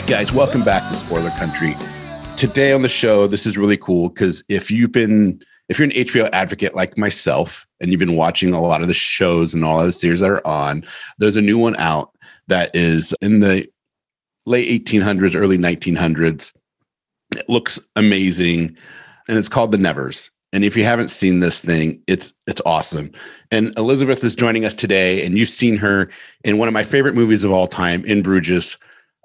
right, guys, welcome back to Spoiler Country. Today on the show, this is really cool because if you're an HBO advocate like myself and you've been watching a lot of the shows and all of the series that are on, there's a new one out that is in the late 1800s, early 1900s. It looks amazing, and it's called The Nevers. And if you haven't seen this thing, it's awesome. And Elizabeth is joining us today, and you've seen her in one of my favorite movies of all time, In Bruges.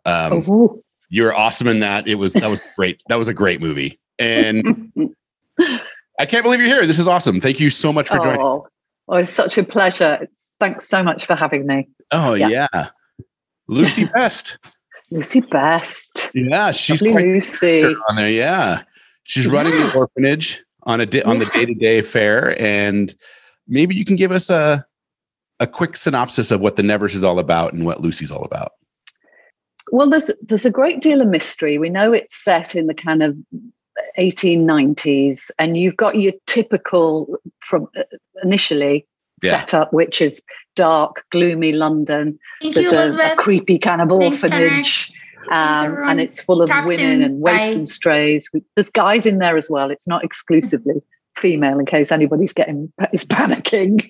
You're awesome in that. That was great. That was a great movie. And I can't believe you're here. This is awesome. Thank you so much for joining. Oh, it's such a pleasure. Thanks so much for having me. Oh, yeah. Lucy Best. Lucy Best. Yeah, she's Lovely quite Lucy on there. Yeah. She's running the orphanage on the day-to-day affair. And maybe you can give us a quick synopsis of what The Nevers is all about and what Lucy's all about. Well, there's a great deal of mystery. We know it's set in the kind of 1890s, and you've got your typical from initially setup, which is dark, gloomy London. There's a creepy kind of orphanage, and it's full of women and waifs and strays. There's guys in there as well. It's not exclusively female, in case anybody's panicking.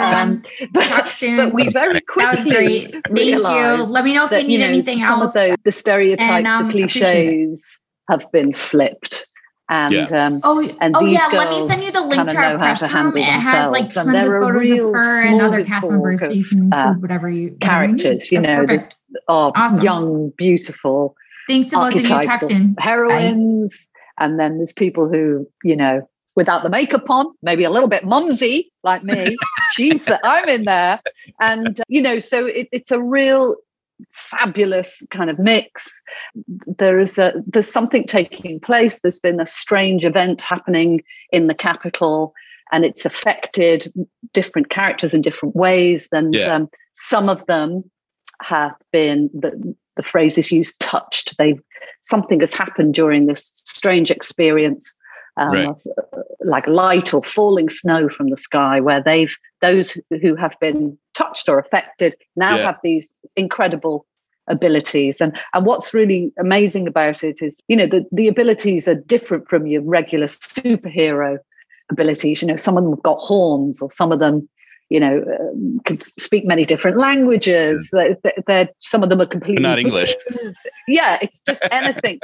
But we very quickly realized. Thank you. Let me know if you need anything else. Some of the stereotypes, the cliches have been flipped. And these let me send you the link to our press room. It has like tons of photos of her and other cast members, so you can include whatever you characters. There's awesome. Young, beautiful. Thanks to both of you. Talk soon. Heroines, and then there's people who without the makeup on, maybe a little bit mumsy like me. I'm in there, and so it's a real fabulous kind of mix. There's something taking place. There's been a strange event happening in the capital, and it's affected different characters in different ways. And some of them have been, the phrase is used, touched. Something has happened during this strange experience, of, like light or falling snow from the sky, where those who have been touched or affected now have these incredible abilities. And what's really amazing about it is, the abilities are different from your regular superhero abilities. Some of them have got horns, or some of them, can speak many different languages. They're some of them are completely not English. Yeah, it's just anything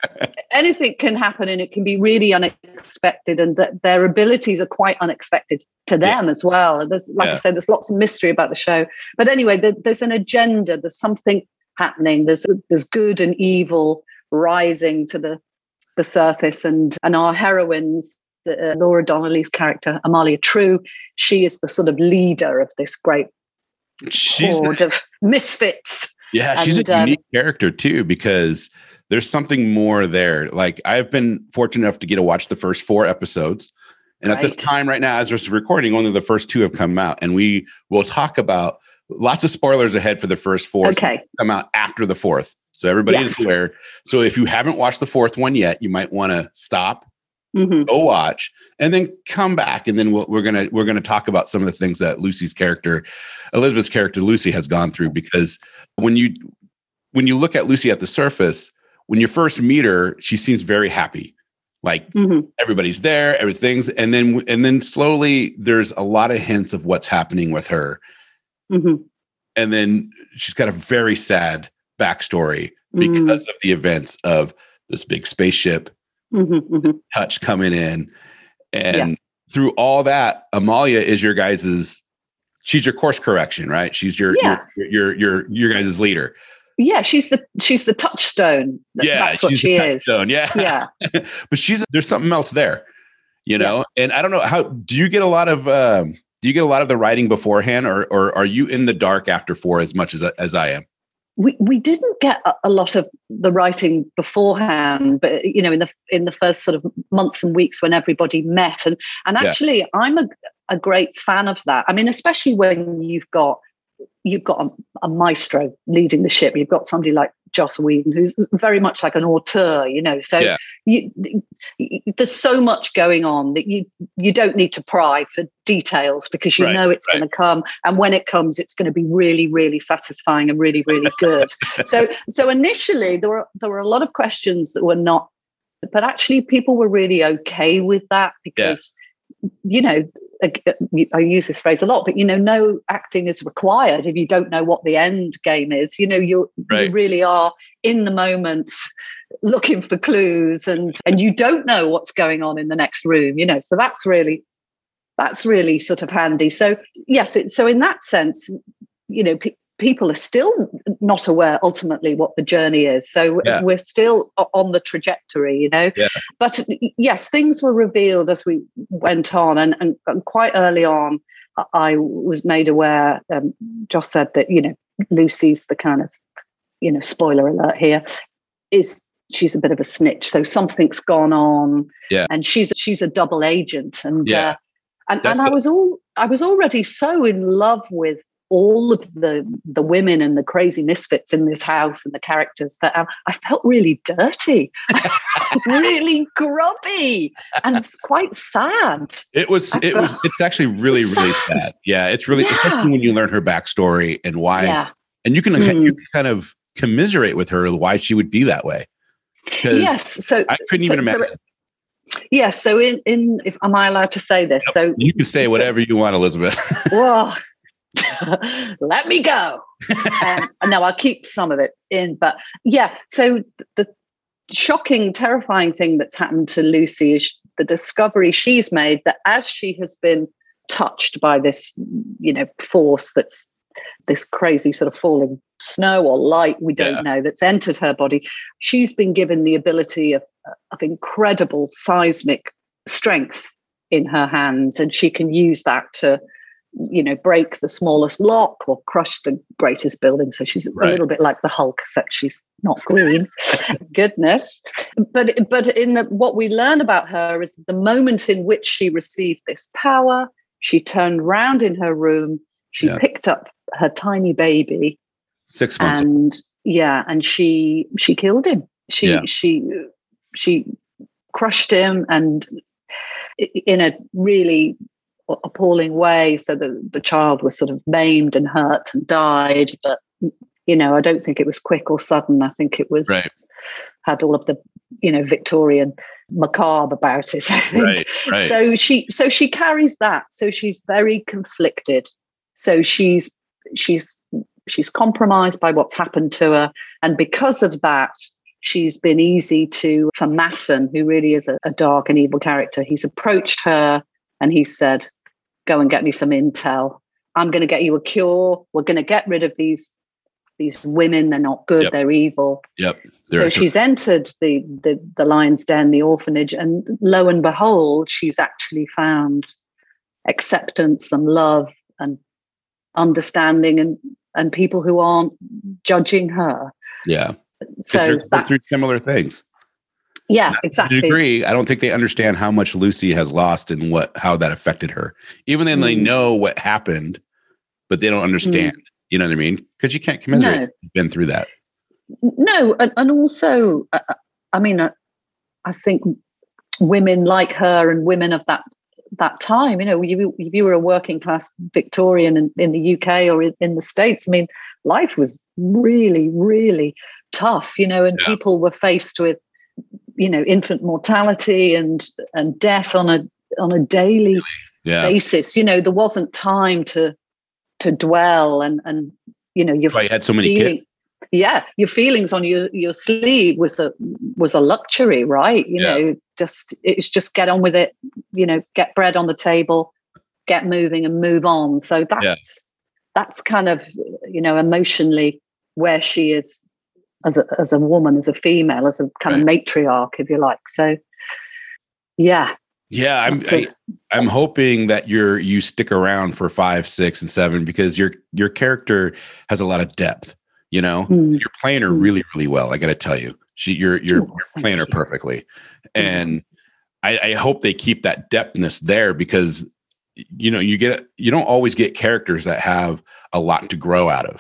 can happen, and it can be really unexpected, and their abilities are quite unexpected to them as well. There's, I said, there's lots of mystery about the show, but anyway, there's an agenda. There's something happening. There's good and evil rising to the surface, and our heroines. Laura Donnelly's character, Amalia True, she is the sort of leader of this great horde of misfits. Yeah, she's a unique character too, because there's something more there. Like, I've been fortunate enough to get to watch the first 4 episodes. And at this time right now, as we're recording, only the first 2 have come out. And we will talk about lots of spoilers ahead for the first 4. Okay. So come out after the 4th. So everybody is aware. So if you haven't watched the 4th one yet, you might want to stop. Go watch, and then come back, and then we're gonna talk about some of the things that Elizabeth's character Lucy has gone through. Because when you look at Lucy at the surface, when you first meet her, she seems very happy, like everybody's there, everything's, and then slowly there's a lot of hints of what's happening with her, and then she's got a very sad backstory because of the events of this big spaceship. Touch coming in, and through all that, Amalia is your guys's. She's your course correction, right? She's your guys's leader. Yeah, she's the touchstone. That's what she is. Yeah. But there's something else there, And I don't know, how do you get a lot of the writing beforehand, or are you in the dark after 4 as much as I am? We didn't get a lot of the writing beforehand, but in the first sort of months and weeks when everybody met, and actually I'm a great fan of that. I mean, especially when you've got a maestro leading the ship. You've got somebody like Joss Whedon, who's very much like an auteur, So there's so much going on that you don't need to pry for details, because you know it's going to come, and when it comes, it's going to be really, really satisfying and really, really good. So initially there were a lot of questions that were not, but actually people were really okay with that, because I use this phrase a lot, but no acting is required if you don't know what the end game is. You really are in the moment looking for clues, and you don't know what's going on in the next room. So that's really sort of handy. So yes, so in that sense, people are still not aware ultimately what the journey is. So we're still on the trajectory, But yes, things were revealed as we went on. And quite early on, I was made aware, Joss said that, Lucy's the kind of, spoiler alert here, she's a bit of a snitch. So something's gone on, and she's a double agent. And I was already so in love with all of the women and the crazy misfits in this house and the characters that I felt really dirty, really grubby, and it's quite sad. It's actually really, really sad. Yeah, it's really, especially when you learn her backstory and why, and you can kind of commiserate with her why she would be that way. Yes, so I couldn't even imagine. So in if am I allowed to say this? Yep. So you can say whatever you want, Elizabeth. Well, let me go. No, I'll keep some of it in. But so the shocking, terrifying thing that's happened to Lucy is the discovery she's made that as she has been touched by this, force that's this crazy sort of falling snow or light, we don't know, that's entered her body, she's been given the ability of incredible seismic strength in her hands, and she can use that to break the smallest lock or crush the greatest building. So she's a little bit like the Hulk, except she's not green. Goodness. But in what we learn about her is the moment in which she received this power, she turned round in her room, she picked up her tiny baby, 6 months, and she killed him. She crushed him, and in a really appalling way, so the child was sort of maimed and hurt and died. But I don't think it was quick or sudden. I think it was had all of the Victorian macabre about it, I think. Right. So she carries that. So she's very conflicted. So she's compromised by what's happened to her, and because of that, she's been easy for Masson, who really is a dark and evil character. He's approached her and he said, "Go and get me some intel. I'm going to get you a cure. We're going to get rid of these women. They're not good. They're evil." So she's entered the Lion's Den, the orphanage, and lo and behold, she's actually found acceptance and love and understanding and people who aren't judging her. Yeah. So that's through similar things. Yeah, exactly. To a degree, I don't think they understand how much Lucy has lost and how that affected her. Even then, they know what happened, but they don't understand. You know what I mean? Because you can't commiserate. No. You've been through that. No, and also, I think women like her and women of that time, if you were a working class Victorian in the UK or in the States, life was really, really tough, and people were faced with infant mortality and death on a daily basis. There wasn't time to dwell and you had so many kids. Yeah, your feelings on your sleeve was a luxury, right? It was just get on with it. Get bread on the table, get moving, and move on. So that's kind of emotionally where she is as a woman, as a female, as a kind of matriarch, if you like. So, yeah. I'm hoping that you stick around for 5, 6, and 7 because your character has a lot of depth. You're playing her really, really well. I got to tell you, you're playing her perfectly, and I hope they keep that depthness there because you don't always get characters that have a lot to grow out of.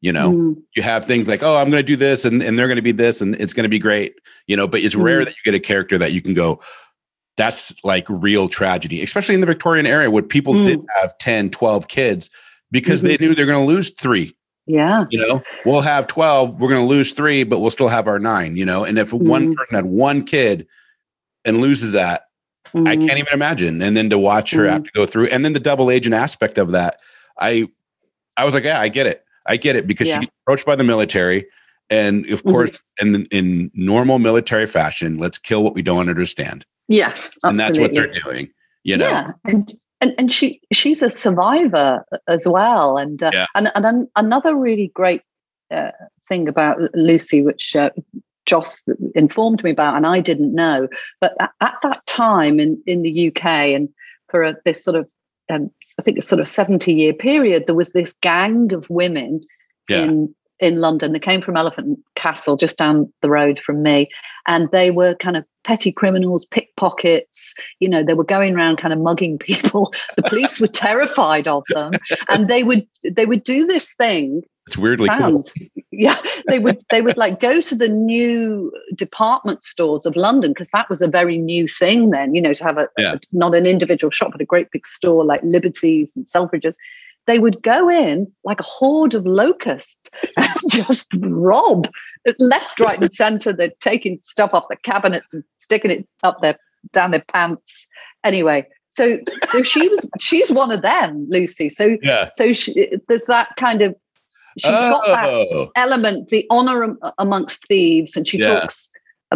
You know, you have things like, oh, I'm going to do this and they're going to be this and it's going to be great, you know, but it's rare that you get a character that you can go, that's like real tragedy, especially in the Victorian era where people did have 10, 12 kids because they knew they're going to lose 3. Yeah. You know, we'll have 12, we're going to lose 3, but we'll still have our 9, you know, and if one person had 1 kid and loses that, I can't even imagine. And then to watch her have to go through, and then the double agent aspect of that, I was like, yeah, I get it because she gets approached by the military, and of course, in normal military fashion, let's kill what we don't understand. Yes, absolutely. And that's what they're doing. You know, and she's a survivor as well, and another really great thing about Lucy, which Joss informed me about, and I didn't know, but at that time in the UK, and for this sort of I think a sort of 70-year period, there was this gang of women in London. They came from Elephant Castle, just down the road from me, and they were kind of petty criminals, pickpockets. You know, they were going around kind of mugging people. The police were terrified of them, and they would do this thing. It's weirdly cool. Yeah, they would like go to the new department stores of London, because that was a very new thing then, you know, to have a not an individual shop, but a great big store like Liberty's and Selfridges. They would go in like a horde of locusts and just rob left, right, and center. They're taking stuff off the cabinets and sticking it up down their pants. Anyway, so she's one of them, Lucy. So there's that kind of. She's got that element, the honor amongst thieves, and she talks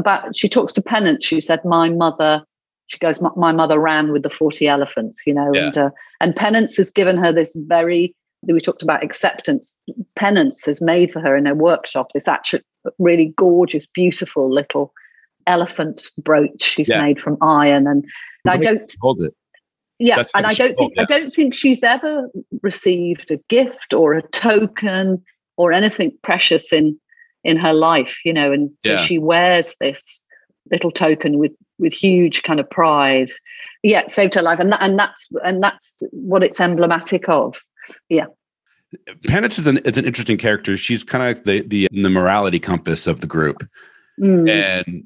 to Penance. She said, "My mother." She goes, "My mother ran with the 40 elephants," you know, and Penance has given her this very. We talked about acceptance. Penance has made for her in her workshop this actually really gorgeous, beautiful little elephant brooch she's made from iron, and I don't hold it. Yeah, and I don't think she's ever received a gift or a token or anything precious in her life, you know, and so she wears this little token with huge kind of pride. Yeah, it saved her life, and that's what it's emblematic of. Yeah. Penance is an interesting character. She's kind of the morality compass of the group, and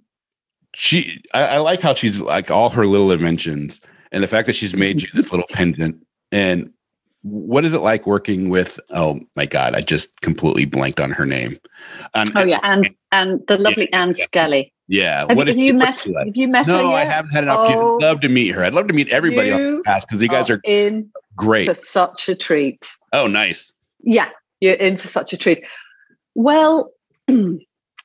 I like how she's like all her little inventions. And the fact that she's made you this little pendant. And what is it like working with, oh my God, I just completely blanked on her name. And the lovely Anne Skelly. Yeah. Have you met her yet? No, I haven't had an opportunity. I'd love to meet her. I'd love to meet everybody on the cast because you guys are in great. For such a treat. Oh, nice. Yeah, you're in for such a treat. Well, you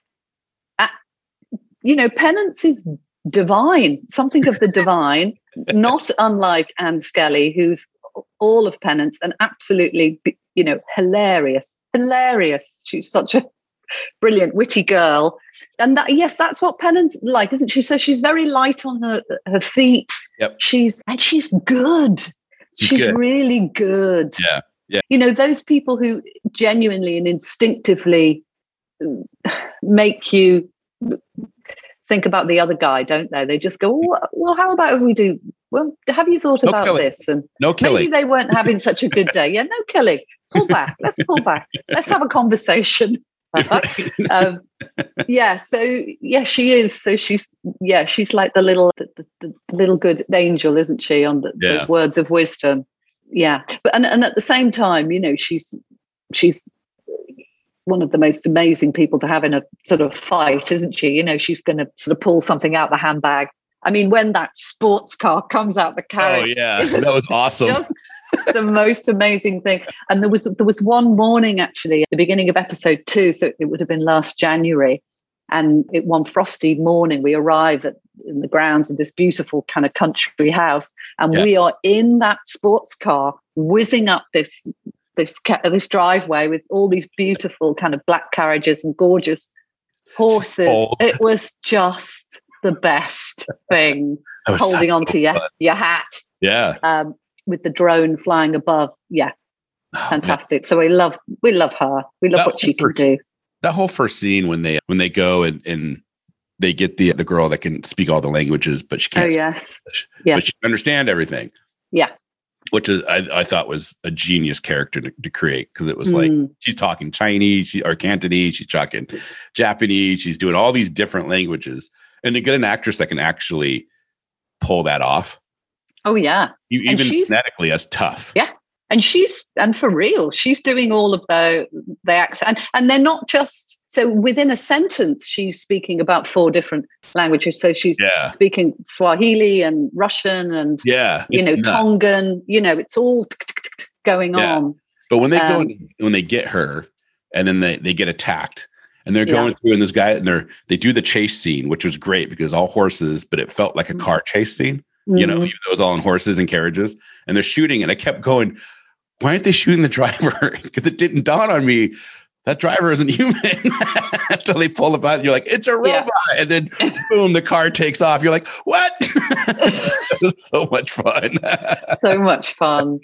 know, Penance is divine, something of the divine. Not unlike Anne Skelly, who's all of Penance and absolutely, you know, hilarious. She's such a brilliant, witty girl. And that's what Penance like, isn't she? So she's very light on her feet. Yep. She's good. She's good. Really good. Yeah. Yeah. You know, those people who genuinely and instinctively make you think about the other guy, don't they? They just go, well, how about if we do? Well, have you thought about killing. this? And no killing. Maybe they weren't having such a good day. Yeah, no killing. Pull back. Let's pull back. Let's have a conversation. She is. So she's like the little good angel, isn't she? On those words of wisdom. Yeah, but and at the same time, you know, she's one of the most amazing people to have in a sort of fight, isn't she? You know, she's going to sort of pull something out the handbag. I mean, when that sports car comes out the carriage, that was awesome. Just the most amazing thing. And there was one morning actually at the beginning of episode 2, so it would have been last January, and one frosty morning we arrive in the grounds of this beautiful kind of country house, and we are in that sports car whizzing up this driveway with all these beautiful kind of black carriages and gorgeous horses. It was just the best thing, holding on to your hat. Yeah. With the drone flying above. Yeah. Fantastic. Man. So we love her. We love what she can do. That whole first scene when they go and they get the girl that can speak all the languages, but she can't. Oh, yes. English, but she can understand everything. Yeah. which is I thought was a genius character to create, because it was like she's talking Chinese or Cantonese, she's talking Japanese, she's doing all these different languages, and to get an actress that can actually pull that off. Oh yeah, even phonetically, that's tough. Yeah, and for real, she's doing all of the accent, and they're not just. So within a sentence, she's speaking about 4 different languages. So she's speaking Swahili and Russian and, Tongan, it's all going on. But when they when they get her and then they get attacked and they're going through, and this guy, and they do the chase scene, which was great because all horses, but it felt like a car chase scene, even though it was all in horses and carriages, and they're shooting. And I kept going, why aren't they shooting the driver? Because it didn't dawn on me. That driver isn't human until they pull the button. You're like, it's a robot. Yeah. And then boom, the car takes off. You're like, what? It was so much fun. So much fun.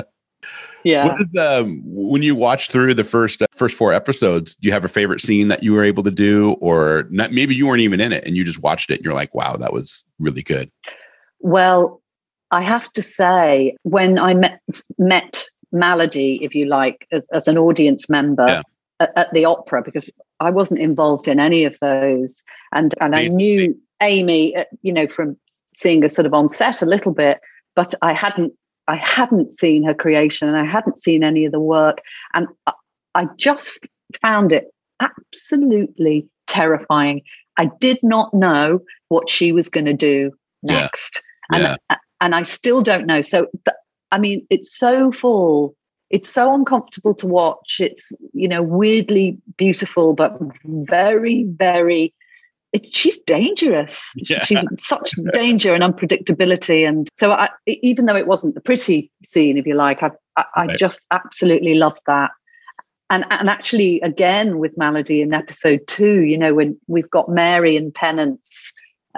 Yeah. What is, when you watch through the first 4 episodes, do you have a favorite scene that you were able to do, or not? Maybe you weren't even in it and you just watched it and you're like, wow, that was really good. Well, I have to say, when I met Malady, if you like, as an audience member, at the opera, because I wasn't involved in any of those. And I knew Amy, from seeing her sort of on set a little bit, but I hadn't seen her creation and I hadn't seen any of the work. And I just found it absolutely terrifying. I did not know what she was going to do next. And I still don't know. So, it's so full. It's so uncomfortable to watch. It's, weirdly beautiful, but very, very, she's dangerous. Yeah. She's such danger and unpredictability. And so even though it wasn't the pretty scene, if you like, I just absolutely loved that. And actually, again, with Malady in episode 2, when we've got Mary and Penance,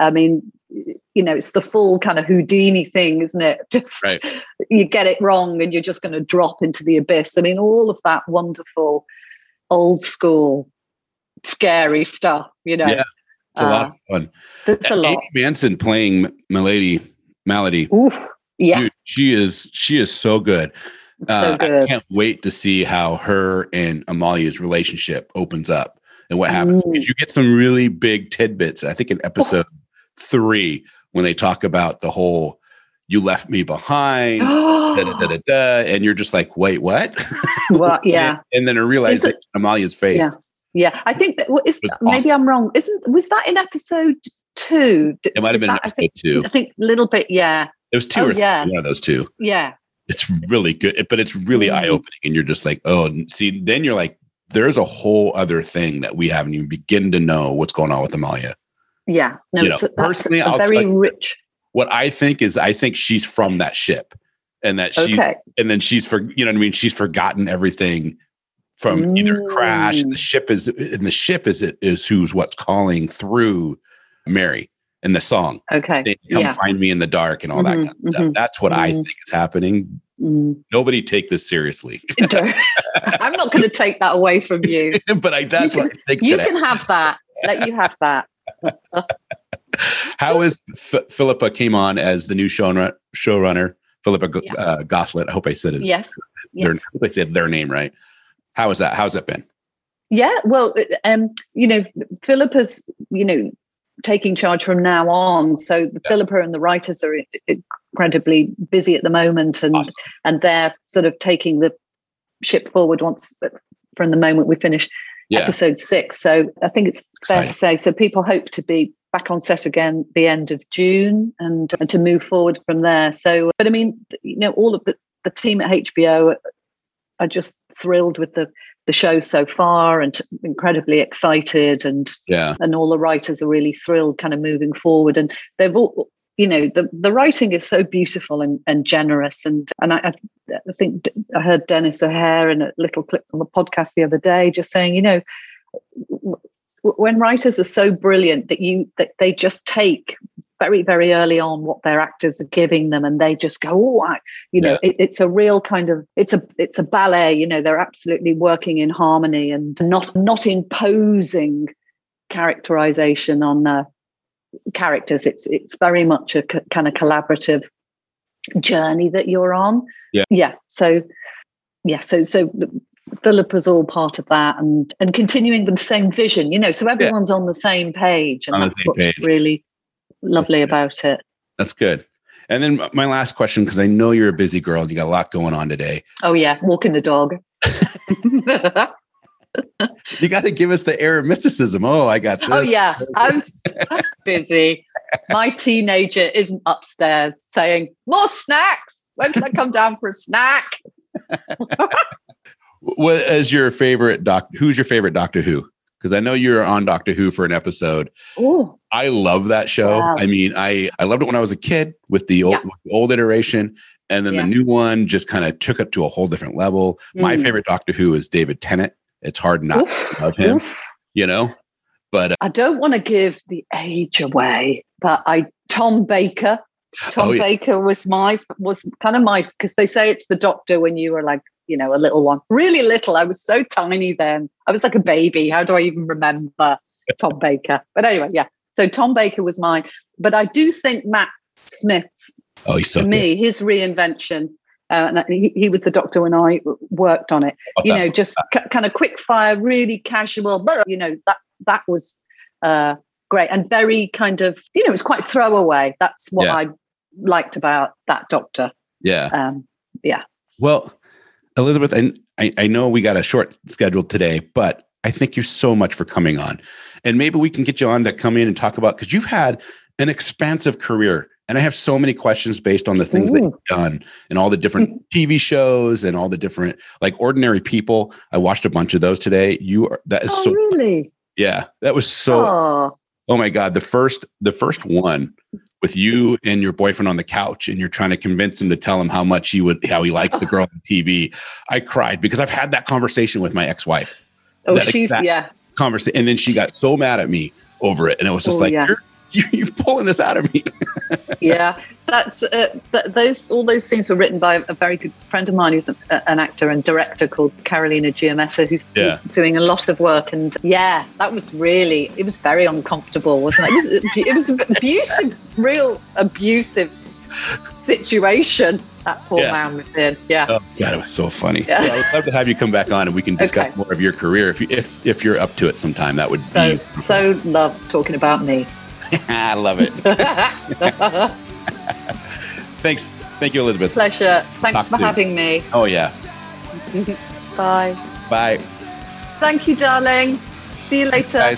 it's the full kind of Houdini thing, isn't it? Just you get it wrong and you're just going to drop into the abyss. all of that wonderful, old school, scary stuff, Yeah, it's a lot of fun. It's a lot. Amy Manson playing Malady. Oof, yeah. Dude, she is so good. So good. I can't wait to see how her and Amalia's relationship opens up and what happens. You get some really big tidbits, I think, in episode 3, when they talk about the whole "you left me behind," and you're just like, wait, what? Well, yeah. and then I realized Amalia's face. Yeah. I think that maybe awesome. I'm wrong. Was that in episode 2? It might have been episode 2. I think a little bit. Yeah. It was 2 or 3. One of those 2. Yeah. It's really good, but it's really eye-opening, and you're just like, oh, see, then you're like, there's a whole other thing that we haven't even begin to know what's going on with Amalia. Yeah, no, personally, I'll very rich. What I think she's from that ship, and that and then she's she's forgotten everything from either crash. The ship is what's calling through Mary in the song. Okay, they come find me in the dark and all that kind of stuff. That's what I think is happening. Nobody take this seriously. I'm not going to take that away from you. But that's what I think. You can have that. Let you have that. How is Philippa came on as the new showrunner? Philippa Gottlieb. I hope I said their name right. How is that? How's that been? Yeah, well, Philippa's, taking charge from now on. So Philippa and the writers are incredibly busy at the moment, and they're sort of taking the ship forward from the moment we finish episode 6. So I think it's fair to say. So people hope to be back on set again the end of June and to move forward from there. So, but all of the team at HBO are just thrilled with the show so far and incredibly excited, and all the writers are really thrilled kind of moving forward. And they've all, the writing is so beautiful and generous. And I think I heard Dennis O'Hare in a little clip from a podcast the other day just saying, when writers are so brilliant that they just take very, very early on what their actors are giving them, and they just go, it's a real kind of, it's a ballet, they're absolutely working in harmony and not imposing characterization on the characters. It's very much a kind of collaborative journey that you're on. Yeah. So Philip was all part of that, and continuing with the same vision, so everyone's on the same page, and that's what's really lovely about it. That's good. And then my last question, because I know you're a busy girl, you got a lot going on today. Oh yeah, walking the dog. You got to give us the air of mysticism. Oh, I got this. Oh yeah, I'm busy. My teenager isn't upstairs saying, "More snacks. When can I come down for a snack?" What is your favorite who's your favorite Doctor Who? Because I know you're on Doctor Who for an episode. Ooh. I love that show. Wow. I mean, I loved it when I was a kid with the old iteration. And then the new one just kind of took it to a whole different level. My favorite Doctor Who is David Tennant. It's hard not to love him, but I don't want to give the age away, but Tom Baker. Baker was kind of my, because they say it's the Doctor when you were like, a little one, really little. I was so tiny then. I was like a baby. How do I even remember Tom Baker? But anyway, yeah. So Tom Baker was mine. But I do think Matt Smith's, he's so me, his reinvention. And he was the Doctor when I worked on it. Just kind of quick fire, really casual. But that was great and very kind of it was quite throwaway. That's what I liked about that Doctor. Yeah. Yeah. Well, Elizabeth, I know we got a short schedule today, but I thank you so much for coming on. And maybe we can get you on to come in and talk about, because you've had an expansive career. And I have so many questions based on the things that you've done and all the different TV shows and all the different, like, Ordinary People. I watched a bunch of those today. That is so really? Yeah, that was so. Oh my God. The first one with you and your boyfriend on the couch, and you're trying to convince him to tell him how he likes the girl on TV. I cried because I've had that conversation with my ex-wife. Oh, Conversation. And then she got so mad at me over it. And it was just you're pulling this out of me. Yeah, that's all those scenes were written by a very good friend of mine who's an actor and director called Carolina Giametta, who's doing a lot of work. And that was it was very uncomfortable, wasn't it? It was abusive, real abusive situation that poor man was in. Yeah. Oh God, it was so funny. Yeah. So I would love to have you come back on and we can discuss more of your career if you're up to it sometime. That would be so love talking about me. I love it. Thanks. Thank you, Elizabeth. Pleasure. Thanks for having me. Oh, yeah. Bye. Bye. Thank you, darling. See you later. Bye.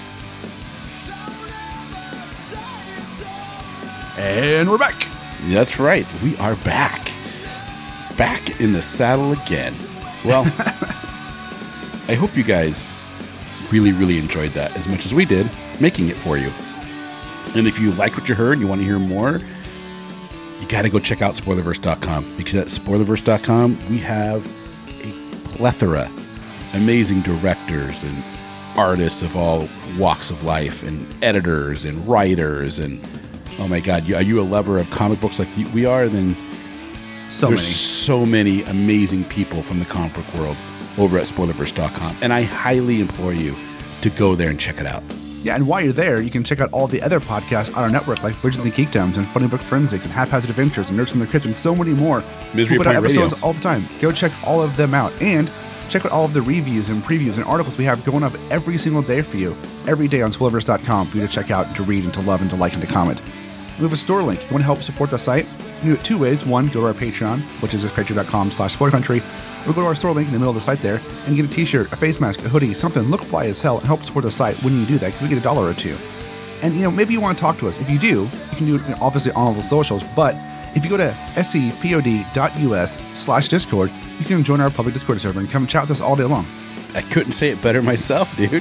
And we're back. That's right. We are back. Back in the saddle again. Well, I hope you guys really, really enjoyed that as much as we did making it for you. And if you like what you heard and you want to hear more, you got to go check out Spoilerverse.com, because at Spoilerverse.com, we have a plethora amazing directors and artists of all walks of life, and editors and writers. And oh my God, are you a lover of comic books like we are? Then there's so many amazing people from the comic book world over at Spoilerverse.com. And I highly implore you to go there and check it out. Yeah, and while you're there, you can check out all the other podcasts on our network, like Bridgerton Geekdoms and Funny Book Forensics and Haphazard Adventures and Nerds from the Crypt and so many more. Misery we put out episodes Radio all the time. Go check all of them out. And check out all of the reviews and previews and articles we have going up every single day for you. Every day on Spoilerverse.com for you to check out and to read and to love and to like and to comment. We have a store link. If you want to help support the site, you can do it two ways. One, go to our Patreon, which is patreon.com/spoilercountry. Or go to our store link in the middle of the site there and get a t-shirt, a face mask, a hoodie, something, look fly as hell, and help support the site when you do that, because we get $1 or $2. And, maybe you want to talk to us. If you do, you can do it obviously on all the socials. But if you go to scpod.us/Discord, you can join our public Discord server and come chat with us all day long. I couldn't say it better myself, dude.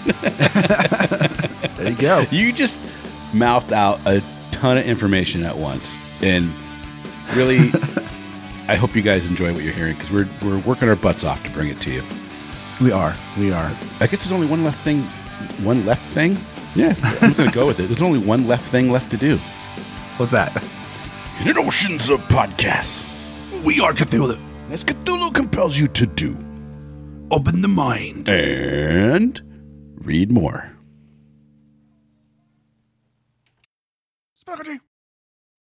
There you go. You just mouthed out a ton of information at once. And really... I hope you guys enjoy what you're hearing, because we're working our butts off to bring it to you. We are. I guess there's only one left thing. Yeah, I'm going to go with it. There's only one left thing left to do. What's that? In an oceans of podcasts, we are Cthulhu. As Cthulhu compels you to do. Open the mind. And read more.